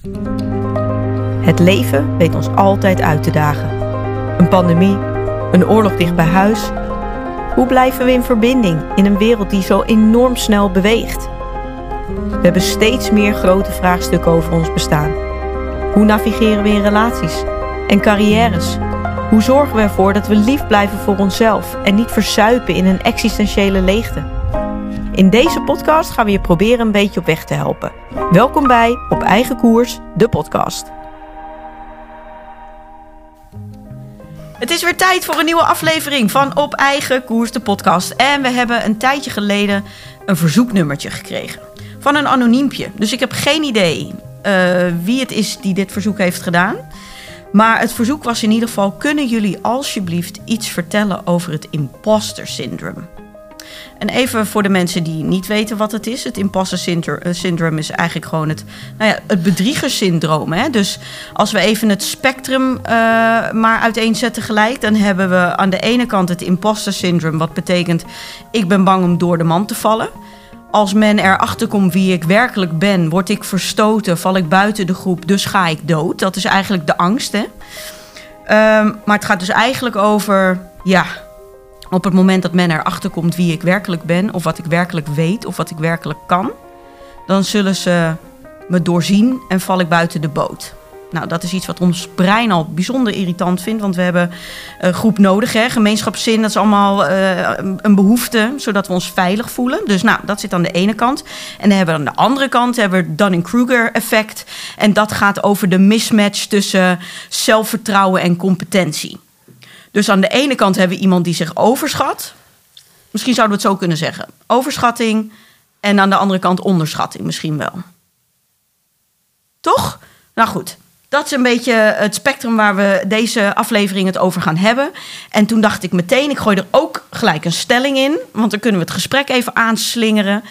Het leven weet ons altijd uit te dagen. Een pandemie, een oorlog dicht bij huis. Hoe blijven we in verbinding in een wereld die zo enorm snel beweegt? We hebben steeds meer grote vraagstukken over ons bestaan. Hoe navigeren we in relaties en carrières? Hoe zorgen we ervoor dat we lief blijven voor onszelf en niet verzuipen in een existentiële leegte? In deze podcast gaan we je proberen een beetje op weg te helpen. Welkom bij Op Eigen Koers, de podcast. Het is weer tijd voor een nieuwe aflevering van Op Eigen Koers, de podcast. En we hebben een tijdje geleden een verzoeknummertje gekregen van een anoniempje. Dus ik heb geen idee wie het is die dit verzoek heeft gedaan. Maar het verzoek was in ieder geval: kunnen jullie alsjeblieft iets vertellen over het imposter syndroom? En even voor de mensen die niet weten wat het is. Het imposter syndroom is eigenlijk gewoon het bedriegerssyndroom. Hè? Dus als we even het spectrum maar uiteenzetten gelijk, dan hebben we aan de ene kant het imposter syndroom, wat betekent: ik ben bang om door de mand te vallen. Als men erachter komt wie ik werkelijk ben, word ik verstoten, val ik buiten de groep, dus ga ik dood. Dat is eigenlijk de angst, hè? Maar het gaat dus eigenlijk over, op het moment dat men erachter komt wie ik werkelijk ben, of wat ik werkelijk weet, of wat ik werkelijk kan, dan zullen ze me doorzien en val ik buiten de boot. Nou, dat is iets wat ons brein al bijzonder irritant vindt, want we hebben een groep nodig, hè? Gemeenschapszin, dat is allemaal een behoefte, zodat we ons veilig voelen. Dus dat zit aan de ene kant. En dan hebben we aan de andere kant het Dunning-Kruger effect. En dat gaat over de mismatch tussen zelfvertrouwen en competentie. Dus aan de ene kant hebben we iemand die zich overschat. Misschien zouden we het zo kunnen zeggen. Overschatting. En aan de andere kant onderschatting misschien wel. Toch? Nou goed. Dat is een beetje het spectrum waar we deze aflevering het over gaan hebben. En toen dacht ik meteen, ik gooi er ook gelijk een stelling in. Want dan kunnen we het gesprek even aanslingeren.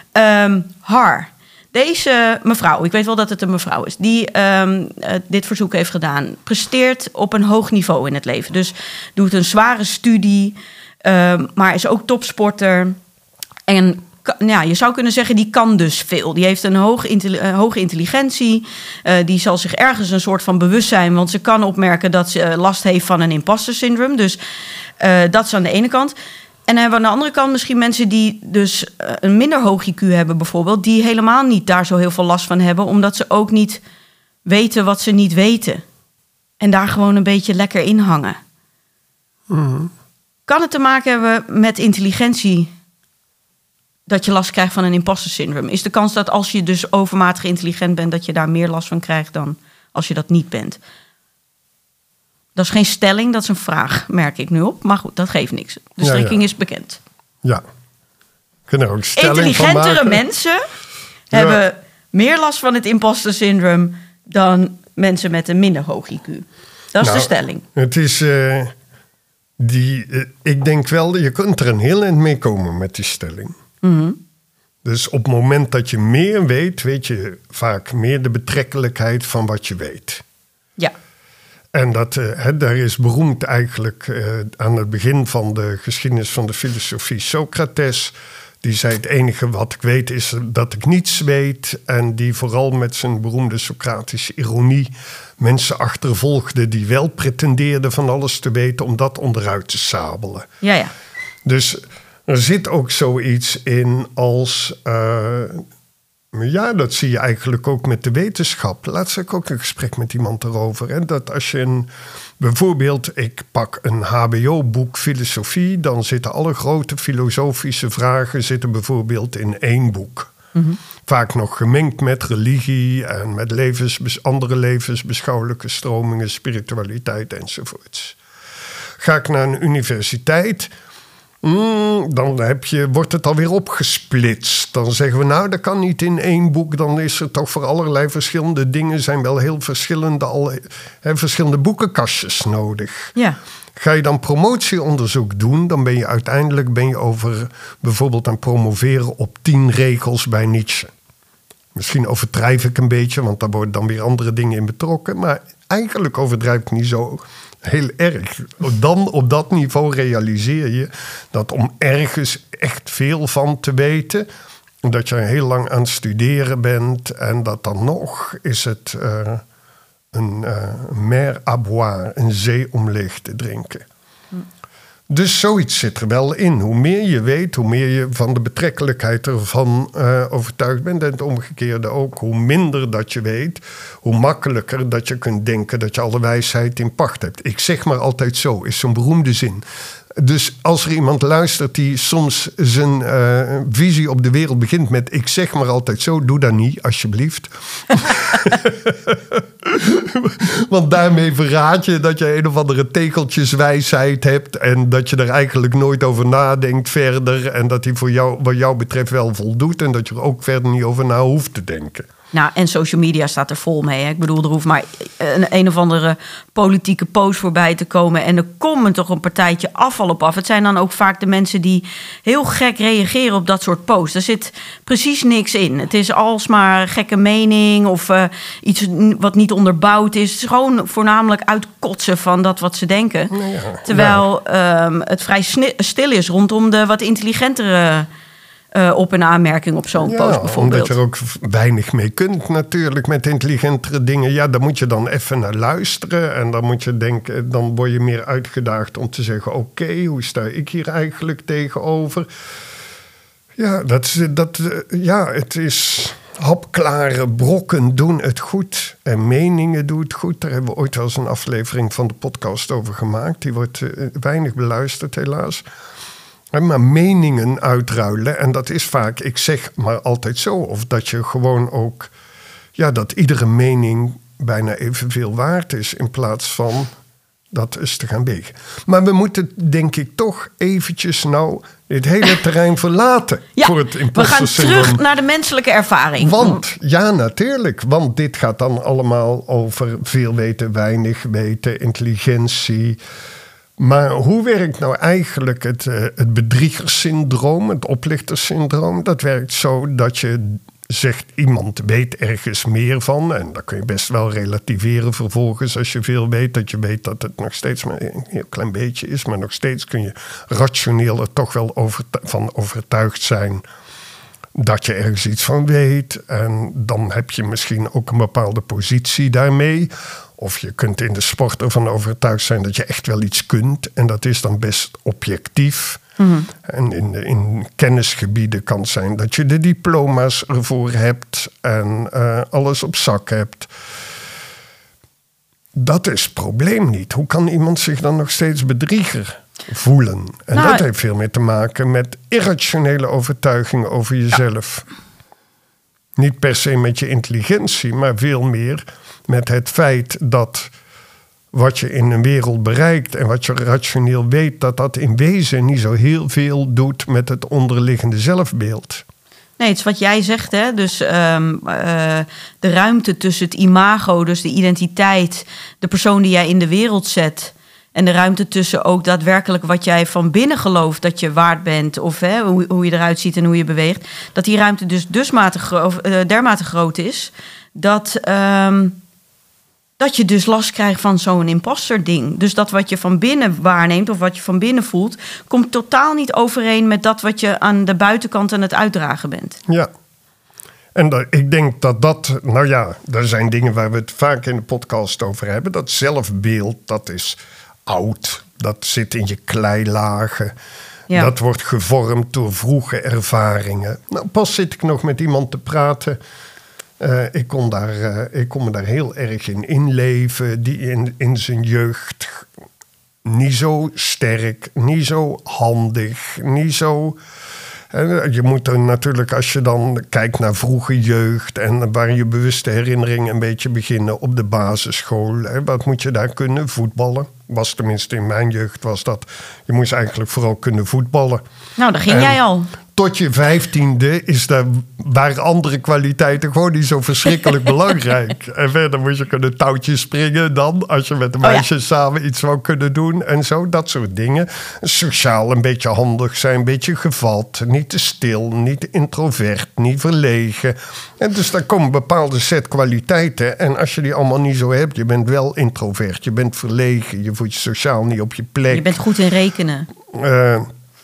Deze mevrouw, ik weet wel dat het een mevrouw is, die dit verzoek heeft gedaan, presteert op een hoog niveau in het leven. Dus doet een zware studie, maar is ook topsporter. En je zou kunnen zeggen, die kan dus veel. Die heeft een hoge intelligentie. Die zal zich ergens een soort van bewust zijn, want ze kan opmerken dat ze last heeft van een imposter syndroom. Dus dat is aan de ene kant. En dan hebben we aan de andere kant misschien mensen die dus een minder hoog IQ hebben bijvoorbeeld, die helemaal niet daar zo heel veel last van hebben, omdat ze ook niet weten wat ze niet weten. En daar gewoon een beetje lekker in hangen. Mm-hmm. Kan het te maken hebben met intelligentie dat je last krijgt van een imposter syndroom? Is de kans dat als je dus overmatig intelligent bent, dat je daar meer last van krijgt dan als je dat niet bent? Dat is geen stelling, dat is een vraag, merk ik nu op. Maar goed, dat geeft niks. De strekking is bekend. Ja. Kunnen ook stelling intelligentere van mensen hebben meer last van het imposter syndroom dan mensen met een minder hoog IQ. Dat is de stelling. Het is ik denk wel, je kunt er een heel eind mee komen met die stelling. Mm-hmm. Dus op het moment dat je meer weet, weet je vaak meer de betrekkelijkheid van wat je weet. Ja. En daar is beroemd eigenlijk aan het begin van de geschiedenis van de filosofie Socrates. Die zei: het enige wat ik weet is dat ik niets weet. En die vooral met zijn beroemde Socratische ironie mensen achtervolgde die wel pretendeerden van alles te weten, om dat onderuit te sabelen. Ja. Dus er zit ook zoiets in als dat zie je eigenlijk ook met de wetenschap. Laatst had ik ook een gesprek met iemand erover. Hè, dat als je bijvoorbeeld, ik pak een HBO-boek filosofie, dan zitten alle grote filosofische vragen bijvoorbeeld in één boek. Mm-hmm. Vaak nog gemengd met religie en met andere levensbeschouwelijke stromingen, spiritualiteit enzovoorts. Ga ik naar een universiteit, dan wordt het alweer opgesplitst. Dan zeggen we, dat kan niet in één boek. Dan is er toch voor allerlei verschillende dingen, zijn wel heel verschillende boekenkastjes nodig. Ja. Ga je dan promotieonderzoek doen, dan ben je uiteindelijk over bijvoorbeeld aan promoveren op 10 regels bij Nietzsche. Misschien overdrijf ik een beetje, want daar worden dan weer andere dingen in betrokken. Maar eigenlijk overdrijf ik niet zo heel erg. Dan op dat niveau realiseer je dat om ergens echt veel van te weten, dat je heel lang aan het studeren bent en dat dan nog is het een mer à boire, een zee om leeg te drinken. Dus zoiets zit er wel in. Hoe meer je weet, hoe meer je van de betrekkelijkheid ervan overtuigd bent. En het omgekeerde ook. Hoe minder dat je weet, hoe makkelijker dat je kunt denken dat je alle wijsheid in pacht hebt. Ik zeg maar altijd zo, is zo'n beroemde zin. Dus als er iemand luistert die soms zijn visie op de wereld begint met... ik zeg maar altijd zo, doe dat niet, alsjeblieft. Want daarmee verraad je dat je een of andere tegeltjeswijsheid hebt... en dat je er eigenlijk nooit over nadenkt verder... en dat die voor jou, wat jou betreft wel voldoet... en dat je er ook verder niet over na hoeft te denken. Nou, en social media staat er vol mee. Hè? Ik bedoel, er hoeft maar een of andere politieke post voorbij te komen... en er komt toch een partijtje afval op af. Het zijn dan ook vaak de mensen die heel gek reageren op dat soort posts. Er zit precies niks in. Het is alsmaar gekke mening of iets wat niet onderbouwd is. Het is gewoon voornamelijk uitkotsen van dat wat ze denken. Ja, terwijl het vrij stil is rondom de wat intelligentere... op een aanmerking op zo'n post bijvoorbeeld. Omdat je er ook weinig mee kunt natuurlijk met intelligentere dingen. Ja, daar moet je dan even naar luisteren. En dan moet je denken, dan word je meer uitgedaagd om te zeggen... oké, hoe sta ik hier eigenlijk tegenover? Ja, het is... hapklare brokken doen het goed. En meningen doen het goed. Daar hebben we ooit wel eens een aflevering van de podcast over gemaakt. Die wordt weinig beluisterd helaas. Maar meningen uitruilen, en dat is vaak, ik zeg maar altijd zo... of dat je gewoon ook, dat iedere mening bijna evenveel waard is... in plaats van dat eens te gaan wegen. Maar we moeten, denk ik, toch eventjes dit hele terrein verlaten... voor het imposter syndroom. We gaan terug naar de menselijke ervaring. Want, ja, natuurlijk, want dit gaat dan allemaal over veel weten, weinig weten, intelligentie... Maar hoe werkt nou eigenlijk het bedriegerssyndroom, het oplichterssyndroom? Dat werkt zo dat je zegt, iemand weet ergens meer van. En dat kun je best wel relativeren vervolgens als je veel weet. Dat je weet dat het nog steeds maar een heel klein beetje is. Maar nog steeds kun je rationeel er toch wel van overtuigd zijn... dat je ergens iets van weet. En dan heb je misschien ook een bepaalde positie daarmee... Of je kunt in de sport ervan overtuigd zijn dat je echt wel iets kunt. En dat is dan best objectief. Mm-hmm. En in kennisgebieden kan het zijn dat je de diploma's ervoor hebt. En alles op zak hebt. Dat is het probleem niet. Hoe kan iemand zich dan nog steeds bedrieger voelen? En dat heeft veel meer te maken met irrationele overtuigingen over jezelf. Ja. Niet per se met je intelligentie, maar veel meer... met het feit dat wat je in een wereld bereikt... en wat je rationeel weet... dat in wezen niet zo heel veel doet... met het onderliggende zelfbeeld. Nee, het is wat jij zegt, hè. Dus de ruimte tussen het imago, dus de identiteit... de persoon die jij in de wereld zet... en de ruimte tussen ook daadwerkelijk wat jij van binnen gelooft... dat je waard bent of hoe je eruit ziet en hoe je beweegt... dat die ruimte dus dermate groot is... dat je dus last krijgt van zo'n imposter-ding. Dus dat wat je van binnen waarneemt of wat je van binnen voelt... komt totaal niet overeen met dat wat je aan de buitenkant aan het uitdragen bent. Ja. En ik denk dat... er zijn dingen waar we het vaak in de podcast over hebben. Dat zelfbeeld, dat is oud. Dat zit in je kleilagen. Ja. Dat wordt gevormd door vroege ervaringen. Nou, pas zit ik nog met iemand te praten... Ik kon me daar heel erg in inleven. Die in zijn jeugd niet zo sterk, niet zo handig, niet zo... Je moet er natuurlijk, als je dan kijkt naar vroege jeugd... en waar je bewuste herinneringen een beetje beginnen op de basisschool. Wat moet je daar kunnen? Voetballen. Was tenminste in mijn jeugd was dat. Je moest eigenlijk vooral kunnen voetballen. Nou, daar ging jij al. Tot je 15e waren andere kwaliteiten gewoon niet zo verschrikkelijk belangrijk. En verder moest je kunnen touwtjes springen dan... als je met de meisjes samen iets wou kunnen doen en zo. Dat soort dingen. Sociaal een beetje handig zijn, een beetje gevat. Niet te stil, niet te introvert, niet verlegen. En dus daar komen een bepaalde set kwaliteiten. En als je die allemaal niet zo hebt... je bent wel introvert, je bent verlegen... je voelt je sociaal niet op je plek. Je bent goed in rekenen.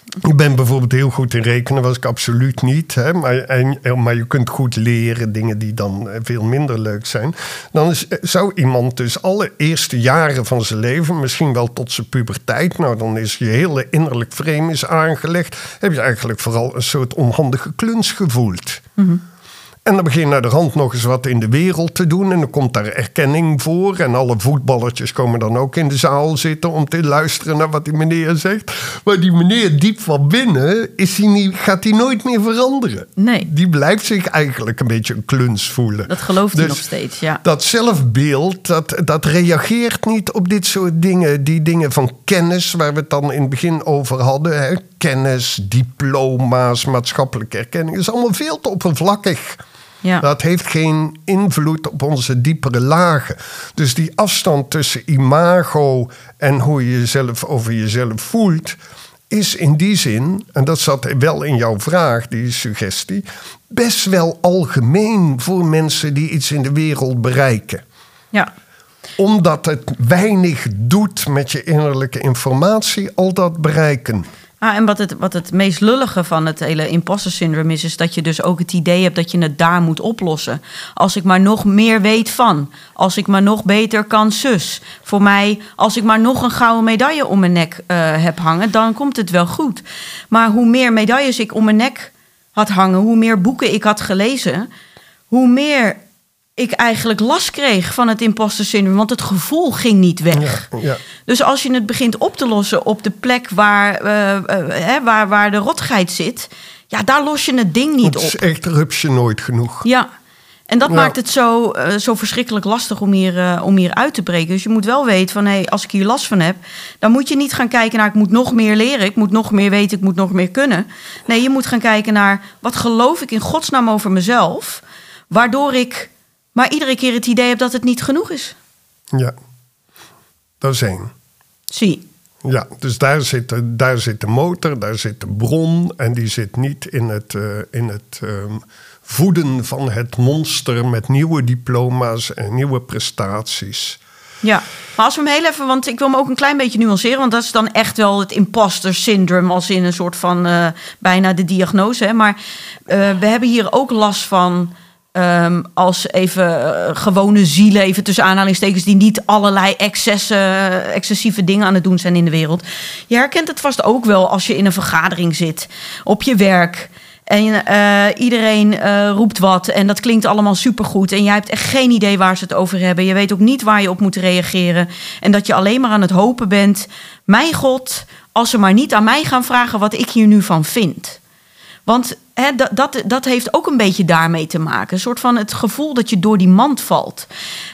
Ik ben bijvoorbeeld heel goed in rekenen, was ik absoluut niet. Hè? Maar je kunt goed leren, dingen die dan veel minder leuk zijn. Dan zou iemand dus alle eerste jaren van zijn leven, misschien wel tot zijn puberteit, nou dan is je hele innerlijk frame is aangelegd, heb je eigenlijk vooral een soort onhandige kluns gevoeld. Mm-hmm. En dan begin je naar de hand nog eens wat in de wereld te doen. En dan komt daar erkenning voor. En alle voetballertjes komen dan ook in de zaal zitten om te luisteren naar wat die meneer zegt. Maar die meneer diep van binnen gaat hij nooit meer veranderen. Nee. Die blijft zich eigenlijk een beetje een kluns voelen. Dat gelooft hij nog steeds, ja. Dat zelfbeeld, dat reageert niet op dit soort dingen. Die dingen van kennis, waar we het dan in het begin over hadden. Hè? Kennis, diploma's, maatschappelijke erkenning. Dat is allemaal veel te oppervlakkig. Ja. Dat heeft geen invloed op onze diepere lagen. Dus die afstand tussen imago en hoe je jezelf over jezelf voelt, is in die zin, en dat zat wel in jouw vraag, die suggestie, best wel algemeen voor mensen die iets in de wereld bereiken. Ja. Omdat het weinig doet met je innerlijke informatie, al dat bereiken. En wat het meest lullige van het hele imposter syndrome is dat je dus ook het idee hebt dat je het daar moet oplossen. Als ik maar nog meer weet van. Als ik maar nog beter kan zus. Voor mij, als ik maar nog een gouden medaille om mijn nek heb hangen, dan komt het wel goed. Maar hoe meer medailles ik om mijn nek had hangen, hoe meer boeken ik had gelezen, hoe meer ik eigenlijk last kreeg van het imposter syndroom. Want het gevoel ging niet weg. Ja, ja. Dus als je het begint op te lossen op de plek waar de rottigheid zit, ja, daar los je het ding niet op. Het is echt rupsje nooit genoeg. Ja, en dat maakt het zo verschrikkelijk lastig om hier uit te breken. Dus je moet wel weten van, hey, als ik hier last van heb, dan moet je niet gaan kijken naar, ik moet nog meer leren, ik moet nog meer weten, ik moet nog meer kunnen. Nee, je moet gaan kijken naar, wat geloof ik in godsnaam over mezelf, waardoor ik maar iedere keer het idee heb dat het niet genoeg is. Ja, dat is één. Zie. Ja, dus daar zit de motor, daar zit de bron. En die zit niet in het voeden van het monster met nieuwe diploma's en nieuwe prestaties. Ja, maar als we hem heel even, want ik wil hem ook een klein beetje nuanceren, want dat is dan echt wel het imposter syndroom als in een soort van bijna de diagnose. Hè? Maar we hebben hier ook last van als even gewone zielen, even tussen aanhalingstekens, die niet allerlei excessieve dingen aan het doen zijn in de wereld. Je herkent het vast ook wel als je in een vergadering zit, op je werk. En iedereen roept wat en dat klinkt allemaal supergoed. En jij hebt echt geen idee waar ze het over hebben. Je weet ook niet waar je op moet reageren. En dat je alleen maar aan het hopen bent, mijn God, als ze maar niet aan mij gaan vragen wat ik hier nu van vind. Want dat heeft ook een beetje daarmee te maken. Een soort van het gevoel dat je door die mand valt.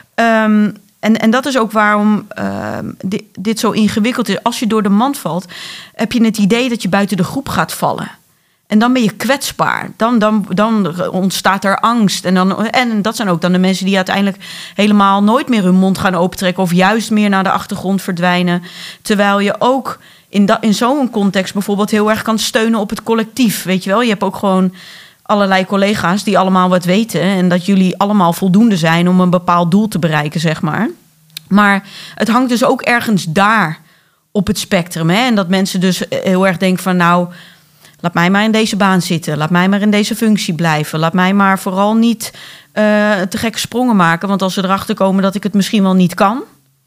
En dat is ook waarom dit zo ingewikkeld is. Als je door de mand valt, heb je het idee dat je buiten de groep gaat vallen. En dan ben je kwetsbaar. Dan ontstaat er angst. En dat zijn ook dan de mensen die uiteindelijk helemaal nooit meer hun mond gaan opentrekken, of juist meer naar de achtergrond verdwijnen. Terwijl je ook in zo'n context bijvoorbeeld heel erg kan steunen op het collectief. Weet je wel, je hebt ook gewoon allerlei collega's die allemaal wat weten en dat jullie allemaal voldoende zijn om een bepaald doel te bereiken, zeg maar. Maar het hangt dus ook ergens daar op het spectrum. Hè? En dat mensen dus heel erg denken van, nou, laat mij maar in deze baan zitten. Laat mij maar in deze functie blijven. Laat mij maar vooral niet te gekke sprongen maken. Want als ze erachter komen dat ik het misschien wel niet kan,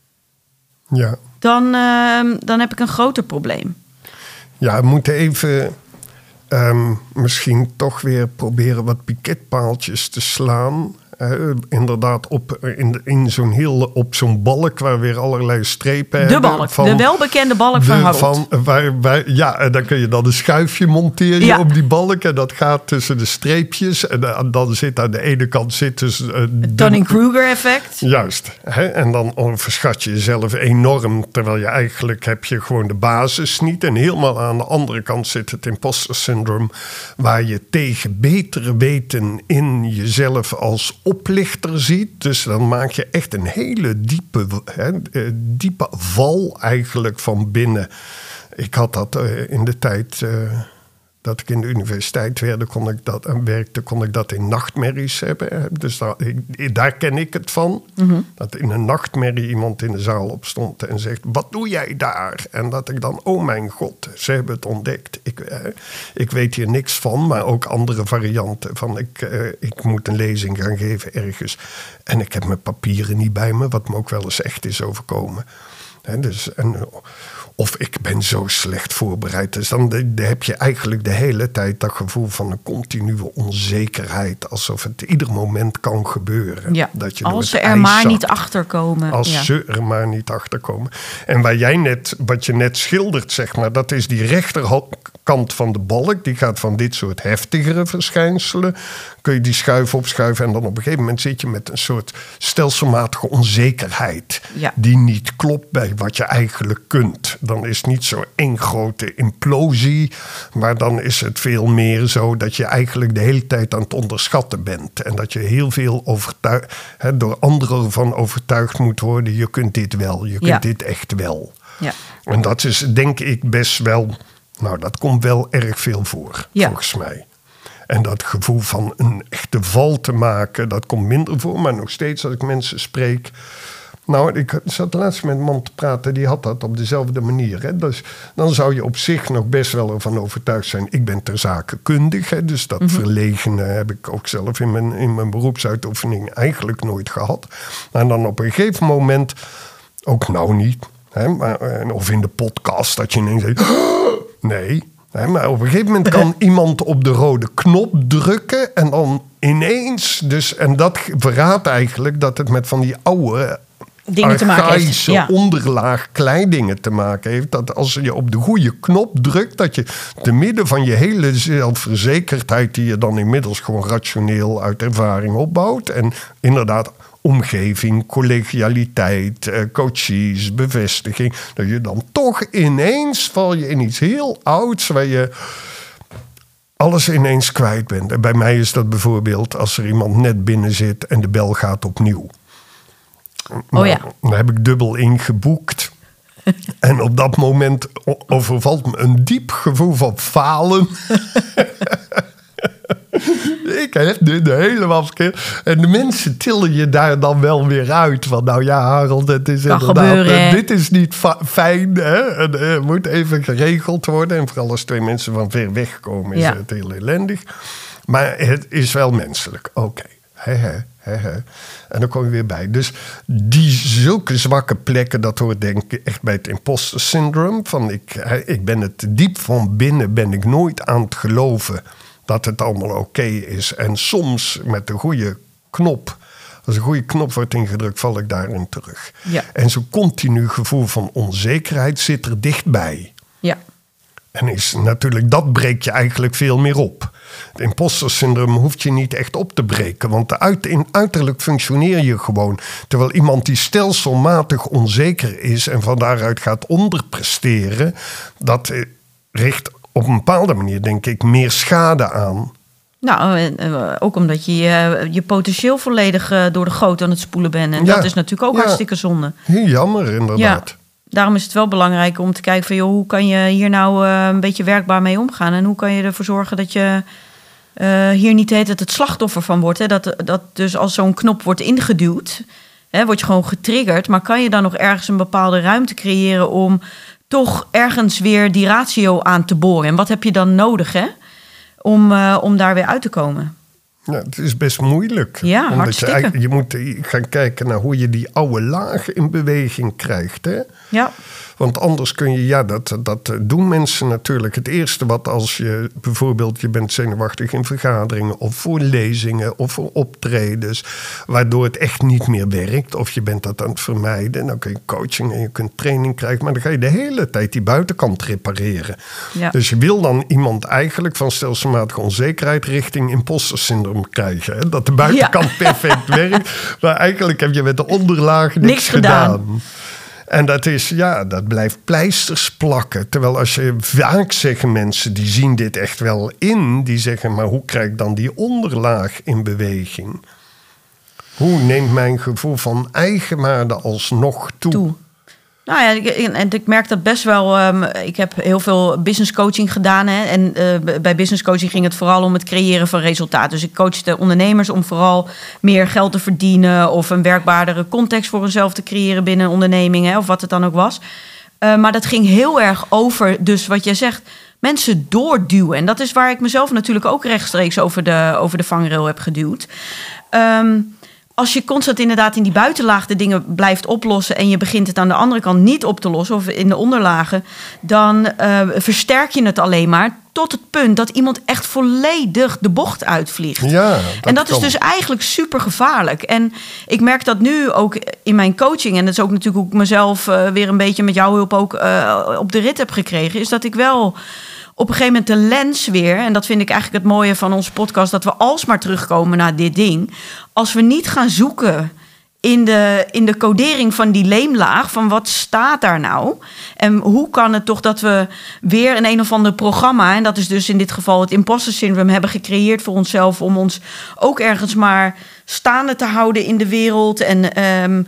ja, dan heb ik een groter probleem. Ja, we moeten even misschien toch weer proberen wat piketpaaltjes te slaan. Inderdaad, op zo'n balk waar weer allerlei strepen de balk, de welbekende balk van Harold. Dan kun je dan een schuifje monteren op die balk. En dat gaat tussen de streepjes. En dan zit aan de ene kant het Dunning-Kruger effect. Juist. En dan verschat je jezelf enorm. Terwijl je eigenlijk heb je gewoon de basis niet. En helemaal aan de andere kant zit het imposter syndroom, waar je tegen betere weten in jezelf als oplichter ziet. Dus dan maak je echt een hele diepe val eigenlijk van binnen. Ik had dat in de tijd dat ik in de universiteit werkte, kon ik dat in nachtmerries hebben. Dus daar ken ik het van. Mm-hmm. Dat in een nachtmerrie iemand in de zaal opstond en zegt, wat doe jij daar? En dat ik dan, oh mijn god, ze hebben het ontdekt. Ik weet hier niks van, maar ook andere varianten. Van ik moet een lezing gaan geven ergens. En ik heb mijn papieren niet bij me, wat me ook wel eens echt is overkomen. Of ik ben zo slecht voorbereid. Dus dan heb je eigenlijk de hele tijd dat gevoel van een continue onzekerheid. Alsof het ieder moment kan gebeuren. Ja, dat je als ze er maar niet achterkomen. Als ze er maar niet achterkomen. En wat je net schildert, zeg maar, dat is die rechterkant van de balk. Die gaat van dit soort heftigere verschijnselen. Kun je die schuiven opschuiven en dan op een gegeven moment zit je met een soort stelselmatige onzekerheid. Ja. Die niet klopt bij wat je eigenlijk kunt. Dan is het niet zo één grote implosie, maar dan is het veel meer zo dat je eigenlijk de hele tijd aan het onderschatten bent. En dat je heel veel door anderen ervan overtuigd moet worden. Je kunt dit wel, je kunt dit echt wel. Ja. En dat is denk ik best wel, dat komt wel erg veel voor, volgens mij. En dat gevoel van een echte val te maken, dat komt minder voor. Maar nog steeds als ik mensen spreek. Ik zat laatst met een man te praten, die had dat op dezelfde manier. Hè. Dus dan zou je op zich nog best wel ervan overtuigd zijn. Ik ben ter zake kundig. Hè, dus dat verlegene heb ik ook zelf in mijn beroepsuitoefening eigenlijk nooit gehad. En dan op een gegeven moment, ook niet. Hè, of in de podcast, dat je ineens zegt, nee. Maar op een gegeven moment kan iemand op de rode knop drukken en dan ineens. Dus, en dat verraadt eigenlijk dat het met van die oude dingen te maken heeft. Ja. Onderlaag kleidingen te maken heeft. Dat als je op de goede knop drukt, dat je te midden van je hele zelfverzekerdheid, die je dan inmiddels gewoon rationeel uit ervaring opbouwt. En inderdaad omgeving, collegialiteit, coaches, bevestiging. Dat je dan toch ineens val je in iets heel ouds waar je alles ineens kwijt bent. En bij mij is dat bijvoorbeeld als er iemand net binnen zit en de bel gaat opnieuw. Dan heb ik dubbel ingeboekt. En op dat moment overvalt me een diep gevoel van falen. Ik heb dit helemaal verkeerd. En de mensen tillen je daar dan wel weer uit. Van Harold, het is inderdaad, dit is niet fijn. Hè? Het moet even geregeld worden. En vooral als twee mensen van ver weg komen is het heel ellendig. Maar het is wel menselijk. Oké. En dan kom je weer bij. Dus zulke zwakke plekken, dat hoort denk ik echt bij het imposter syndroom. Van ik ben het diep van binnen, ben ik nooit aan het geloven dat het allemaal oké is. En soms met de goede knop, als een goede knop wordt ingedrukt, val ik daarin terug. Ja. En zo'n continu gevoel van onzekerheid zit er dichtbij. Ja. En is natuurlijk, dat breekt je eigenlijk veel meer op. Het imposter syndroom hoeft je niet echt op te breken. Want uiterlijk functioneer je gewoon. Terwijl iemand die stelselmatig onzeker is en van daaruit gaat onderpresteren, dat richt op een bepaalde manier, denk ik, meer schade aan. Ook omdat je je potentieel volledig door de goot aan het spoelen bent. En dat is natuurlijk ook hartstikke zonde. Heel jammer, inderdaad. Ja. Daarom is het wel belangrijk om te kijken van, hoe kan je hier nou een beetje werkbaar mee omgaan? En hoe kan je ervoor zorgen dat je hier niet het slachtoffer van wordt? Hè? Dat dus als zo'n knop wordt ingeduwd, word je gewoon getriggerd. Maar kan je dan nog ergens een bepaalde ruimte creëren om toch ergens weer die ratio aan te boren? En wat heb je dan nodig om daar weer uit te komen? Ja, het is best moeilijk. Ja, hartstikke. Je moet gaan kijken naar hoe je die oude laag in beweging krijgt. Hè? Ja. Want anders kun je, dat doen mensen natuurlijk. Het eerste wat als je bijvoorbeeld, je bent zenuwachtig in vergaderingen of voor lezingen of voor optredens, waardoor het echt niet meer werkt. Of je bent dat aan het vermijden. Dan kun je coaching en je kunt training krijgen. Maar dan ga je de hele tijd die buitenkant repareren. Ja. Dus je wil dan iemand eigenlijk van stelselmatige onzekerheid richting imposter syndroom krijgen. Hè? Dat de buitenkant perfect werkt. Maar eigenlijk heb je met de onderlaag niks gedaan. En dat blijft pleisters plakken. Terwijl als je vaak zeggen mensen, die zien dit echt wel in. Die zeggen, maar hoe krijg ik dan die onderlaag in beweging? Hoe neemt mijn gevoel van eigenwaarde alsnog toe? Nou ja, ik merk dat best wel. Ik heb heel veel business coaching gedaan. Hè, en bij business coaching ging het vooral om het creëren van resultaat. Dus ik coachte ondernemers om vooral meer geld te verdienen of een werkbaardere context voor hunzelf te creëren binnen een onderneming, hè, of wat het dan ook was. Maar dat ging heel erg over, dus wat jij zegt, mensen doorduwen. En dat is waar ik mezelf natuurlijk ook rechtstreeks over de vangrail heb geduwd. Als je constant inderdaad in die buitenlaag de dingen blijft oplossen en je begint het aan de andere kant niet op te lossen of in de onderlagen, dan versterk je het alleen maar tot het punt dat iemand echt volledig de bocht uitvliegt. Ja, en dat is dus eigenlijk super gevaarlijk. En ik merk dat nu ook in mijn coaching, en dat is ook natuurlijk hoe ik mezelf weer een beetje met jouw hulp ook op de rit heb gekregen, is dat ik wel op een gegeven moment de lens weer, en dat vind ik eigenlijk het mooie van onze podcast, dat we alsmaar terugkomen naar dit ding. Als we niet gaan zoeken in de codering van die leemlaag, van wat staat daar nou? En hoe kan het toch dat we weer een of ander programma, en dat is dus in dit geval het imposter syndrome, hebben gecreëerd voor onszelf om ons ook ergens maar staande te houden in de wereld. En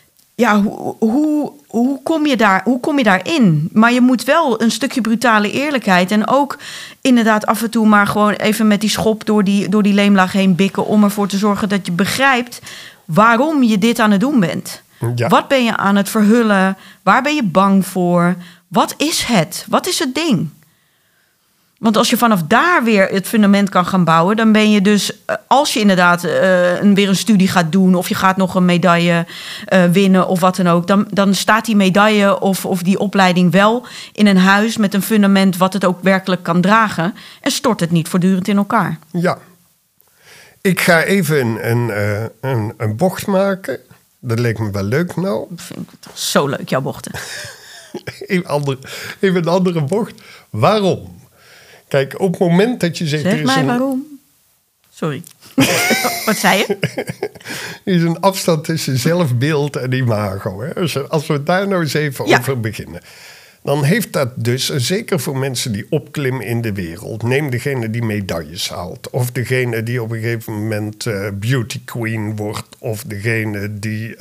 hoe kom je daarin? Maar je moet wel een stukje brutale eerlijkheid en ook inderdaad af en toe maar gewoon even met die schop door die leemlaag heen bikken om ervoor te zorgen dat je begrijpt waarom je dit aan het doen bent. Ja. Wat ben je aan het verhullen? Waar ben je bang voor? Wat is het? Wat is het ding? Want als je vanaf daar weer het fundament kan gaan bouwen, dan ben je dus, als je inderdaad weer een studie gaat doen of je gaat nog een medaille winnen of wat dan ook, dan staat die medaille of die opleiding wel in een huis met een fundament wat het ook werkelijk kan dragen en stort het niet voortdurend in elkaar. Ja. Ik ga even een bocht maken. Dat leek me wel leuk nou. Dat vind ik zo leuk, jouw bochten. Even een andere bocht. Waarom? Kijk, op het moment dat je zegt... Zeg mij waarom. Sorry. Wat zei je? Er is een afstand tussen zelfbeeld en imago. Hè? Als we daar nou eens even over beginnen. Dan heeft dat dus, zeker voor mensen die opklimmen in de wereld, neem degene die medailles haalt. Of degene die op een gegeven moment beauty queen wordt. Of degene die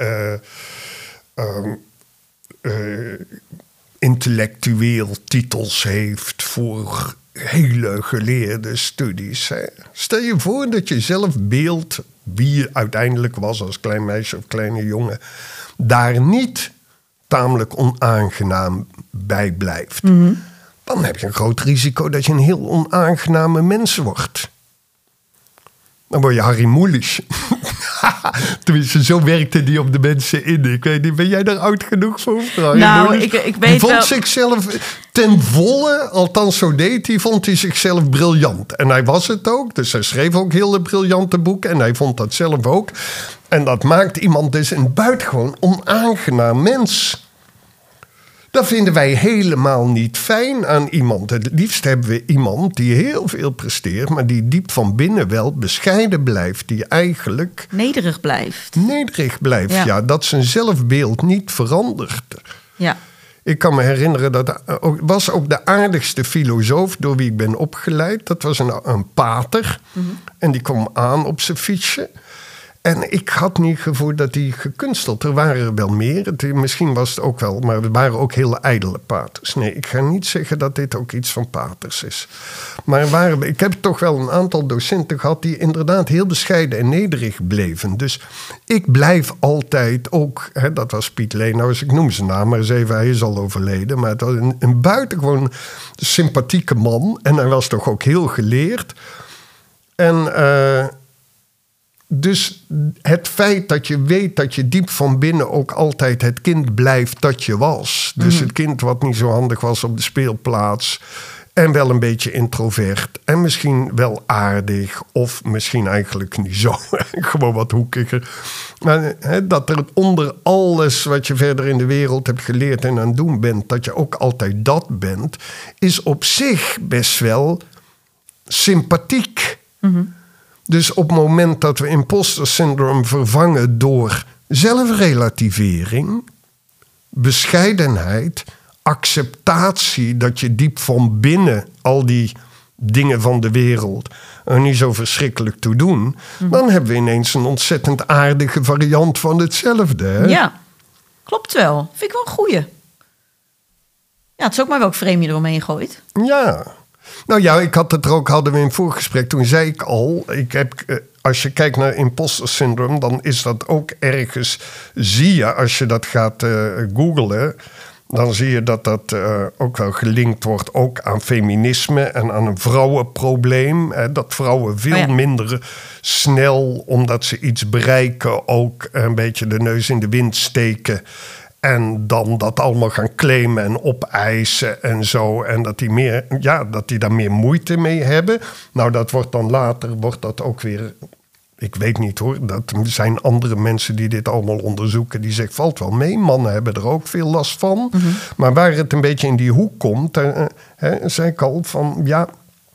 intellectueel titels heeft voor hele geleerde studies. Hè? Stel je voor dat je zelfbeeld, wie je uiteindelijk was als klein meisje of kleine jongen, daar niet tamelijk onaangenaam bij blijft. Mm-hmm. Dan heb je een groot risico dat je een heel onaangename mens wordt. Dan word je Harry Mulisch. Tenminste, zo werkte die op de mensen in. Ik weet niet, ben jij daar oud genoeg voor? Nou, ik weet hij vond zichzelf ten volle, althans zo deed hij, vond hij zichzelf briljant. En hij was het ook, dus hij schreef ook hele briljante boeken en hij vond dat zelf ook. En dat maakt iemand dus een buitengewoon onaangenaam mens. Dat vinden wij helemaal niet fijn aan iemand. Het liefst hebben we iemand die heel veel presteert, maar die diep van binnen wel bescheiden blijft. Die eigenlijk nederig blijft. Nederig blijft, ja. Dat zijn zelfbeeld niet verandert. Ja. Ik kan me herinneren, dat was ook de aardigste filosoof door wie ik ben opgeleid. Dat was een pater. Mm-hmm. En die kwam aan op zijn fietsje. En ik had niet het gevoel dat hij gekunsteld. Er waren er wel meer. Misschien was het ook wel, maar het waren ook hele ijdele paters. Nee, ik ga niet zeggen dat dit ook iets van paters is. Maar ik heb toch wel een aantal docenten gehad die inderdaad heel bescheiden en nederig bleven. Dus ik blijf altijd ook, hè, dat was Piet Leenhuis, ik noem zijn naam maar eens even, hij is al overleden. Maar het was een buitengewoon sympathieke man. En hij was toch ook heel geleerd. En dus het feit dat je weet dat je diep van binnen ook altijd het kind blijft dat je was. Dus het kind wat niet zo handig was op de speelplaats. En wel een beetje introvert. En misschien wel aardig. Of misschien eigenlijk niet zo. Gewoon wat hoekiger. Maar dat er onder alles wat je verder in de wereld hebt geleerd en aan het doen bent, dat je ook altijd dat bent, is op zich best wel sympathiek. Mm-hmm. Dus op het moment dat we imposter syndrome vervangen door zelfrelativering, bescheidenheid, acceptatie dat je diep van binnen al die dingen van de wereld er niet zo verschrikkelijk toe doen, dan hebben we ineens een ontzettend aardige variant van hetzelfde. Hè? Ja, klopt wel. Vind ik wel een goeie. Ja, het is ook maar welk frame je eromheen gooit. Ja. Nou ja, ik had het er ook, hadden we in het voorgesprek. Toen zei ik al, als je kijkt naar imposter syndrome, dan is dat ook ergens, zie je, als je dat gaat googlen, dan zie je dat dat ook wel gelinkt wordt ook aan feminisme en aan een vrouwenprobleem. Dat vrouwen veel minder snel, omdat ze iets bereiken, ook een beetje de neus in de wind steken. En dan dat allemaal gaan claimen en opeisen en zo. En dat die daar meer moeite mee hebben. Nou, dat wordt dan later, wordt dat ook weer... Ik weet niet hoor, dat zijn andere mensen die dit allemaal onderzoeken. Die zeggen, valt wel mee, mannen hebben er ook veel last van. Mm-hmm. Maar waar het een beetje in die hoek komt, zei ik al van... ja,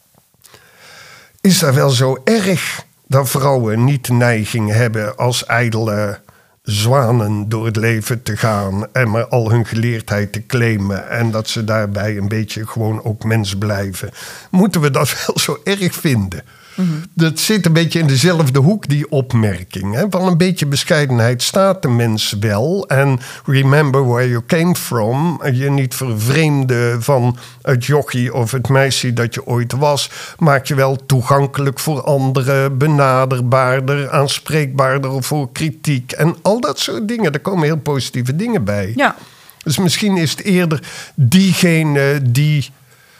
is dat wel zo erg dat vrouwen niet de neiging hebben als ijdele zwanen door het leven te gaan en maar al hun geleerdheid te claimen en dat ze daarbij een beetje gewoon ook mens blijven? Moeten we dat wel zo erg vinden? Mm-hmm. Dat zit een beetje in dezelfde hoek, die opmerking. Hè? Van een beetje bescheidenheid staat de mens wel. En remember where you came from. Je niet vervreemden van het jochie of het meisje dat je ooit was. Maak je wel toegankelijk voor anderen, benaderbaarder, aanspreekbaarder voor kritiek. En al dat soort dingen, daar komen heel positieve dingen bij. Ja. Dus misschien is het eerder diegene die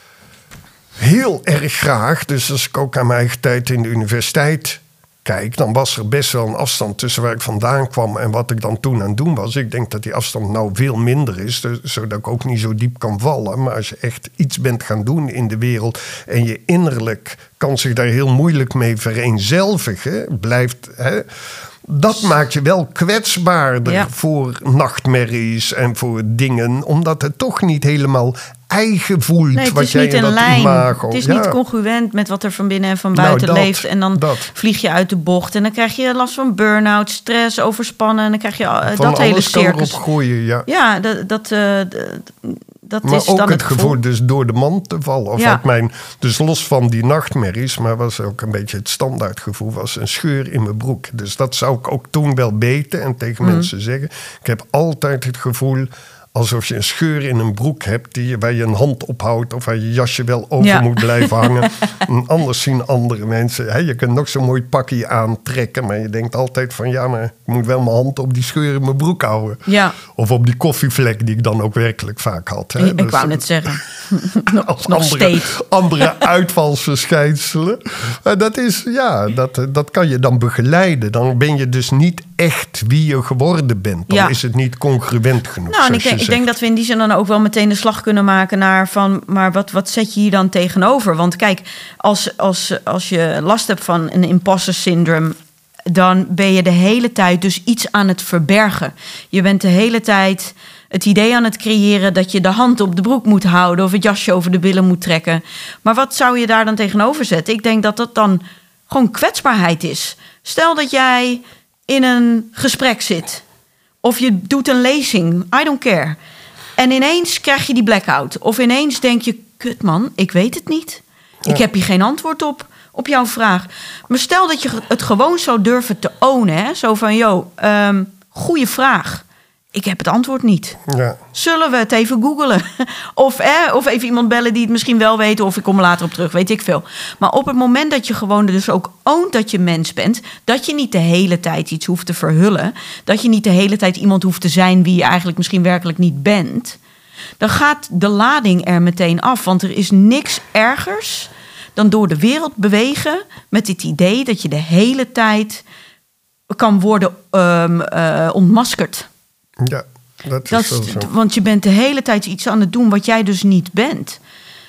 heel erg graag, dus als ik ook aan mijn eigen tijd in de universiteit kijk, dan was er best wel een afstand tussen waar ik vandaan kwam en wat ik dan toen aan het doen was. Ik denk dat die afstand nou veel minder is, zodat ik ook niet zo diep kan vallen. Maar als je echt iets bent gaan doen in de wereld en je innerlijk kan zich daar heel moeilijk mee vereenzelvigen, blijft... Dat maakt je wel kwetsbaarder voor nachtmerries en voor dingen, omdat het toch niet helemaal eigen voelt. Nee, het wat is jij niet in een dat lijn. imago. Het is niet congruent met wat er van binnen en van buiten leeft. En dan vlieg je uit de bocht. En dan krijg je last van burn-out, stress, overspannen. En dan krijg je dat hele circus. Kan erop groeien, ja. Ja, dat maar is ook dan het gevoel dus door de mand te vallen. Of dus los van die nachtmerries, maar was ook een beetje het standaardgevoel, was een scheur in mijn broek. Dus dat zou ik ook toen wel weten en tegen mensen zeggen. Ik heb altijd het gevoel alsof je een scheur in een broek hebt waar je een hand ophoudt of waar je jasje wel over moet blijven hangen. En anders zien andere mensen. Je kunt nog zo'n mooi pakje aantrekken, maar je denkt altijd van ja, maar ik moet wel mijn hand op die scheur in mijn broek houden. Ja. Of op die koffievlek die ik dan ook werkelijk vaak had. Ik wou net zeggen. nog steeds. Andere uitvalsverschijnselen. Dat kan je dan begeleiden. Dan ben je dus niet echt wie je geworden bent. Dan is het niet congruent genoeg. Nou, en ik denk dat we in die zin dan ook wel meteen de slag kunnen maken naar van, maar wat zet je hier dan tegenover? Want kijk, als je last hebt van een imposter syndrome, dan ben je de hele tijd dus iets aan het verbergen. Je bent de hele tijd het idee aan het creëren dat je de hand op de broek moet houden of het jasje over de billen moet trekken. Maar wat zou je daar dan tegenover zetten? Ik denk dat dat dan gewoon kwetsbaarheid is. Stel dat jij in een gesprek zit of je doet een lezing, I don't care. En ineens krijg je die blackout. Of ineens denk je, kut man, ik weet het niet. Ik heb hier geen antwoord op jouw vraag. Maar stel dat je het gewoon zou durven te ownen. Hè? Zo van, goeie vraag. Ik heb het antwoord niet. Ja. Zullen we het even googlen? Of even iemand bellen die het misschien wel weet, of ik kom er later op terug, weet ik veel. Maar op het moment dat je gewoon dus ook oont dat je mens bent, dat je niet de hele tijd iets hoeft te verhullen, dat je niet de hele tijd iemand hoeft te zijn wie je eigenlijk misschien werkelijk niet bent, dan gaat de lading er meteen af. Want er is niks ergers dan door de wereld bewegen met het idee dat je de hele tijd kan worden ontmaskerd. Ja, dat is zo. Want je bent de hele tijd iets aan het doen wat jij dus niet bent.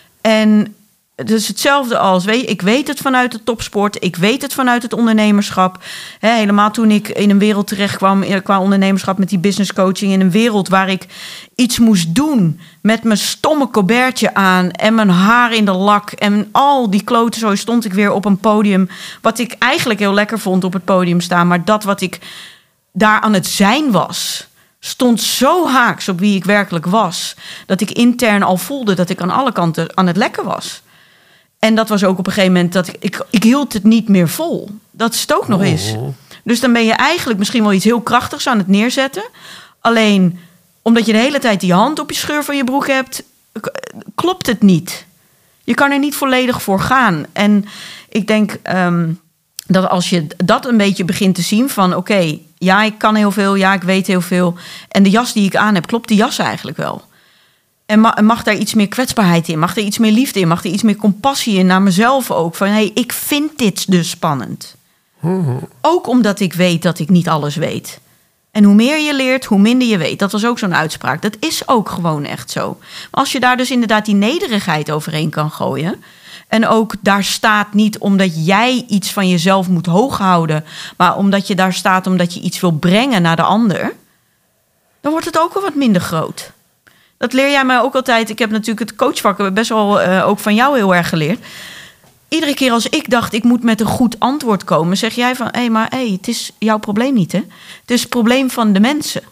En het is hetzelfde als, ik weet het vanuit de topsport, ik weet het vanuit het ondernemerschap. Helemaal toen ik in een wereld terecht kwam qua ondernemerschap met die business coaching, in een wereld waar ik iets moest doen met mijn stomme colbertje aan en mijn haar in de lak en al die kloten, zo stond ik weer op een podium, wat ik eigenlijk heel lekker vond op het podium staan, maar dat wat ik daar aan het zijn was, stond zo haaks op wie ik werkelijk was, dat ik intern al voelde dat ik aan alle kanten aan het lekken was. En dat was ook op een gegeven moment dat ik hield het niet meer vol. Dat is het ook nog eens. Dus dan ben je eigenlijk misschien wel iets heel krachtigs aan het neerzetten. Alleen omdat je de hele tijd die hand op je scheur van je broek hebt, klopt het niet. Je kan er niet volledig voor gaan. En ik denk dat als je dat een beetje begint te zien van... oké, ja, ik kan heel veel, ja, ik weet heel veel. En de jas die ik aan heb, klopt die jas eigenlijk wel? En mag daar iets meer kwetsbaarheid in? Mag er iets meer liefde in? Mag er iets meer compassie in naar mezelf ook? Van, hey, ik vind dit dus spannend. Ook omdat ik weet dat ik niet alles weet. En hoe meer je leert, hoe minder je weet. Dat was ook zo'n uitspraak. Dat is ook gewoon echt zo. Maar als je daar dus inderdaad die nederigheid overheen kan gooien... en ook daar staat niet omdat jij iets van jezelf moet hoog houden... maar omdat je daar staat omdat je iets wil brengen naar de ander... dan wordt het ook wel wat minder groot. Dat leer jij mij ook altijd. Ik heb natuurlijk het coachvak best wel ook van jou heel erg geleerd. Iedere keer als ik dacht, ik moet met een goed antwoord komen... zeg jij van, het is jouw probleem niet, hè? Het is het probleem van de mensen.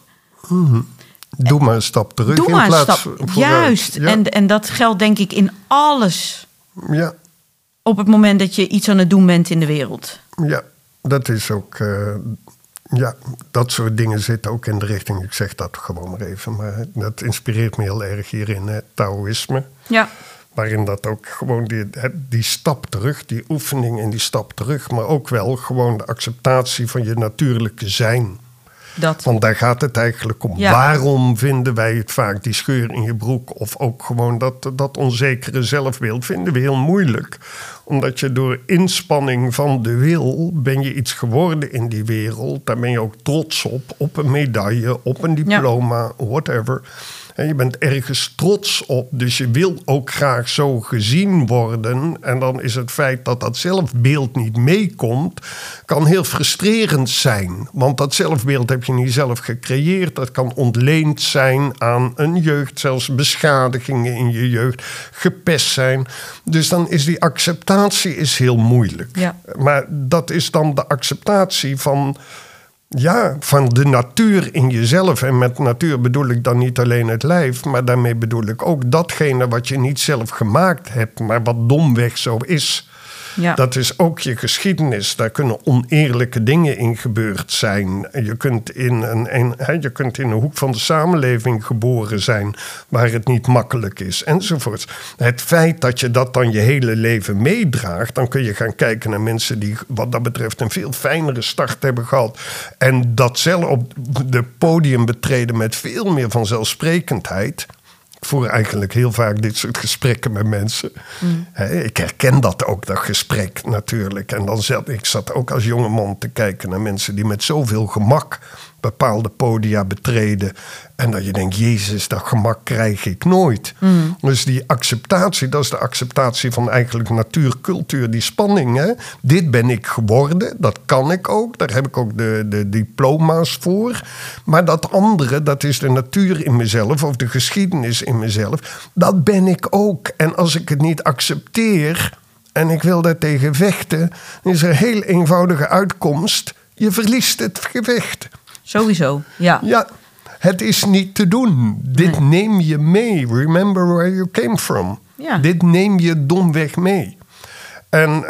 Doe maar een stap terug Doe in maar plaats een stap. vooruit. Juist. Ja. En dat geldt denk ik in alles. Ja. Op het moment dat je iets aan het doen bent in de wereld. Ja, dat is ook... dat soort dingen zitten ook in de richting. Ik zeg dat gewoon maar even. Maar dat inspireert me heel erg hierin, het Taoïsme. Ja. Waarin dat ook gewoon die stap terug, die oefening en die stap terug... maar ook wel gewoon de acceptatie van je natuurlijke zijn. Want daar gaat het eigenlijk om. Ja. Waarom vinden wij het vaak, die scheur in je broek... of ook gewoon dat onzekere zelfbeeld, vinden we heel moeilijk. Omdat je door inspanning van de wil... ben je iets geworden in die wereld. Daar ben je ook trots op een medaille, op een diploma, whatever... En je bent ergens trots op, dus je wil ook graag zo gezien worden. En dan is het feit dat dat zelfbeeld niet meekomt... kan heel frustrerend zijn. Want dat zelfbeeld heb je niet zelf gecreëerd. Dat kan ontleend zijn aan een jeugd, zelfs beschadigingen in je jeugd, gepest zijn. Dus dan is die acceptatie heel moeilijk. Ja. Maar dat is dan de acceptatie van... Ja, van de natuur in jezelf. En met natuur bedoel ik dan niet alleen het lijf... maar daarmee bedoel ik ook datgene wat je niet zelf gemaakt hebt... maar wat domweg zo is. Ja. Dat is ook je geschiedenis. Daar kunnen oneerlijke dingen in gebeurd zijn. Je kunt in een hoek van de samenleving geboren zijn... waar het niet makkelijk is, enzovoort. Het feit dat je dat dan je hele leven meedraagt... dan kun je gaan kijken naar mensen die wat dat betreft... een veel fijnere start hebben gehad... en dat zelf op de podium betreden met veel meer vanzelfsprekendheid... Ik voer eigenlijk heel vaak dit soort gesprekken met mensen. Ik herken dat ook, dat gesprek natuurlijk. En dan ik zat ook als jongeman te kijken naar mensen... die met zoveel gemak bepaalde podia betreden. En dat je denkt, Jezus, dat gemak krijg ik nooit. Dus die acceptatie, dat is de acceptatie van eigenlijk natuur, cultuur, die spanning. Hè? Dit ben ik geworden, dat kan ik ook. Daar heb ik ook de diploma's voor. Maar dat andere, dat is de natuur in mezelf... of de geschiedenis in mezelf, dat ben ik ook. En als ik het niet accepteer en ik wil daar tegen vechten... dan is er een heel eenvoudige uitkomst. Je verliest het gevecht. Sowieso, ja. Ja, het is niet te doen. Dit neem je mee. Remember where you came from. Ja. Dit neem je domweg mee. En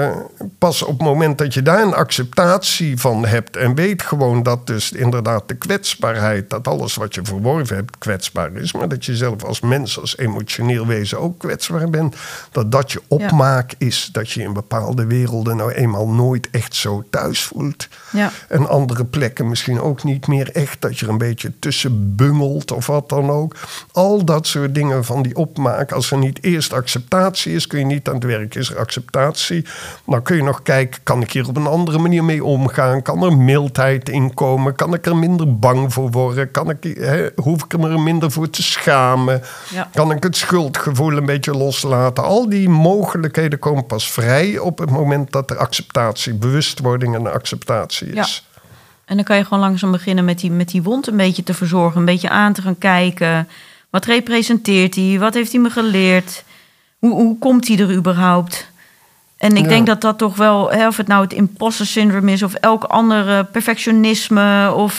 pas op het moment dat je daar een acceptatie van hebt... en weet gewoon dat dus inderdaad de kwetsbaarheid... dat alles wat je verworven hebt kwetsbaar is... maar dat je zelf als mens, als emotioneel wezen ook kwetsbaar bent... dat je opmaak is dat je in bepaalde werelden... nou eenmaal nooit echt zo thuis voelt. Ja. En andere plekken misschien ook niet meer echt... dat je er een beetje tussen bungelt of wat dan ook. Al dat soort dingen van die opmaak... als er niet eerst acceptatie is, kun je niet aan het werk. Is er acceptatie? Dan kun je nog kijken, kan ik hier op een andere manier mee omgaan? Kan er mildheid in komen? Kan ik er minder bang voor worden? Hoef ik er minder voor te schamen? Ja. Kan ik het schuldgevoel een beetje loslaten? Al die mogelijkheden komen pas vrij op het moment dat er acceptatie, bewustwording en acceptatie is. Ja. En dan kan je gewoon langzaam beginnen met die wond een beetje te verzorgen. Een beetje aan te gaan kijken. Wat representeert hij? Wat heeft hij me geleerd? Hoe komt hij er überhaupt? En ik denk dat toch wel, of het nou het imposter syndrome is... of elk ander perfectionisme... of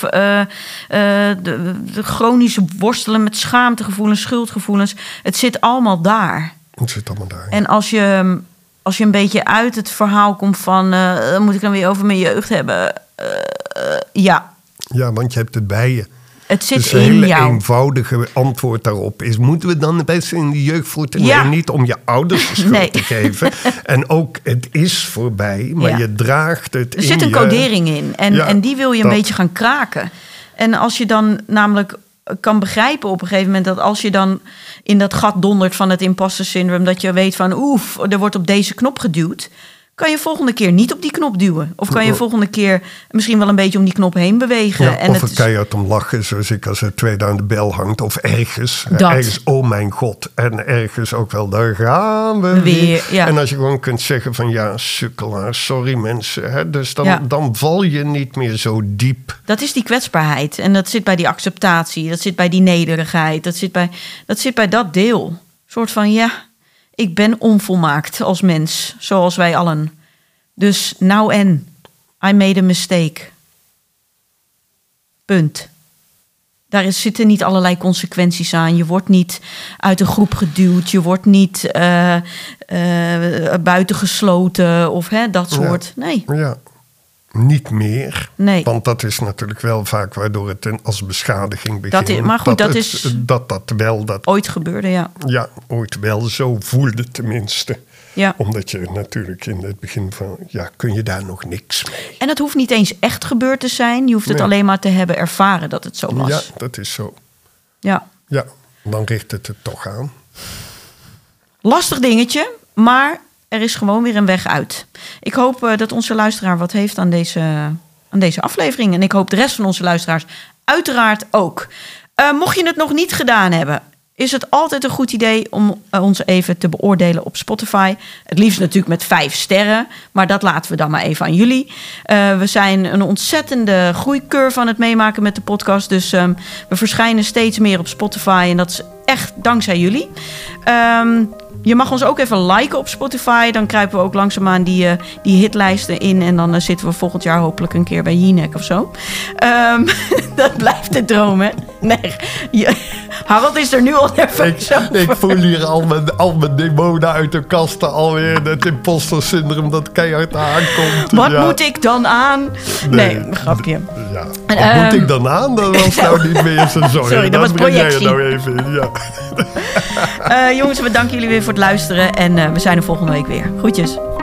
de chronische worstelen met schaamtegevoelens, schuldgevoelens... het zit allemaal daar. Het zit allemaal daar. En als je een beetje uit het verhaal komt van... moet ik dan weer over mijn jeugd hebben? Ja. Ja, want je hebt het bij je. Het zit dus een in hele jou. eenvoudige antwoord daarop is... moeten we dan best in de jeugdvoeten? Ja. Nee, niet om je ouders de schuld te geven. En ook, het is voorbij, maar je draagt het in je... Er zit een codering in en die wil je een beetje gaan kraken. En als je dan namelijk kan begrijpen op een gegeven moment... dat als je dan in dat gat dondert van het imposter syndroom... dat je weet van, er wordt op deze knop geduwd... kan je volgende keer niet op die knop duwen. Of kan je volgende keer misschien wel een beetje om die knop heen bewegen. Ja, of er keihard om lachen, zoals ik als er tweede aan de bel hangt. Of ergens. Ergens, oh mijn god. En ergens ook wel, daar gaan we weer. Ja. En als je gewoon kunt zeggen van, ja, sukkelaar, sorry mensen. Hè, dus dan val je niet meer zo diep. Dat is die kwetsbaarheid. En dat zit bij die acceptatie. Dat zit bij die nederigheid. Dat zit bij dat deel. Een soort van, ik ben onvolmaakt als mens, zoals wij allen. Dus nou en, I made a mistake. Punt. Daar zitten niet allerlei consequenties aan. Je wordt niet uit een groep geduwd. Je wordt niet buitengesloten of dat soort. Nee. Ja. Niet meer. Nee. Want dat is natuurlijk wel vaak waardoor het als beschadiging begint. Maar goed, dat is... Dat ooit gebeurde, ja. Ja, ooit wel. Zo voelde tenminste. Ja. Omdat je natuurlijk in het begin van... kun je daar nog niks mee. En het hoeft niet eens echt gebeurd te zijn. Je hoeft het alleen maar te hebben ervaren dat het zo was. Ja, dat is zo. Ja. Ja, dan richt het toch aan. Lastig dingetje, maar... er is gewoon weer een weg uit. Ik hoop dat onze luisteraar wat heeft aan deze aflevering. En ik hoop de rest van onze luisteraars uiteraard ook. Mocht je het nog niet gedaan hebben... is het altijd een goed idee om ons even te beoordelen op Spotify. Het liefst natuurlijk met 5 sterren. Maar dat laten we dan maar even aan jullie. We zijn een ontzettende groeicurve aan het meemaken met de podcast. Dus we verschijnen steeds meer op Spotify. En dat is echt dankzij jullie. Je mag ons ook even liken op Spotify. Dan kruipen we ook langzaamaan die hitlijsten in. En dan zitten we volgend jaar hopelijk een keer bij Jinek of zo. Dat blijft de droom, hè? Nee, Harold is er nu al nerveus over. Ik voel hier al mijn demonen uit de kasten alweer. Het imposter syndroom dat keihard aankomt. Wat moet ik dan aan? Nee, een grapje. Ja. Wat moet ik dan aan? Dat was nou niet meer zo. Sorry, dat was projectie. Nou even in. Ja. Jongens, we danken jullie weer voor het luisteren. En we zijn er volgende week weer. Groetjes.